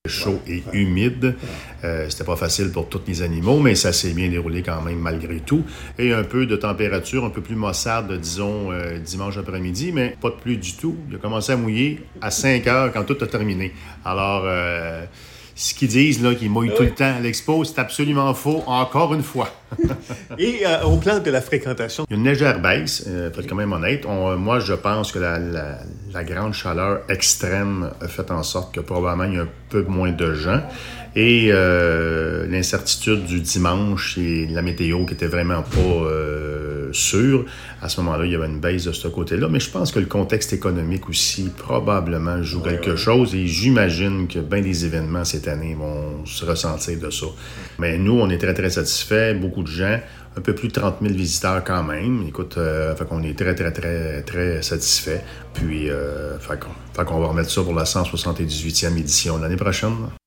chaud et humide. C'était pas facile pour tous les animaux, mais ça s'est bien déroulé quand même malgré tout. Et un peu de température, un peu plus maussade, disons, dimanche après-midi, mais pas de pluie du tout. Il a commencé à mouiller à 5 heures quand tout a terminé. Alors, ce qu'ils disent, là, qu'ils mouillent tout le temps à l'expo, c'est absolument faux, encore une fois. Et au plan de la fréquentation? Il y a une légère baisse, faut être quand même honnête. Moi, je pense que la grande chaleur extrême a fait en sorte que probablement il y a un peu moins de gens. Et l'incertitude du dimanche et la météo qui était vraiment pas sûre, à ce moment-là, il y avait une baisse de ce côté-là. Mais je pense que le contexte économique aussi probablement joue quelque chose. Et j'imagine que bien des événements cette année vont se ressentir de ça. Mais nous, on est très, très satisfaits. Beaucoup de gens, un peu plus de 30 000 visiteurs quand même. Écoute, fait qu'on est très, très, très, très satisfaits. Puis, fait qu'on va remettre ça pour la 178e édition l'année prochaine.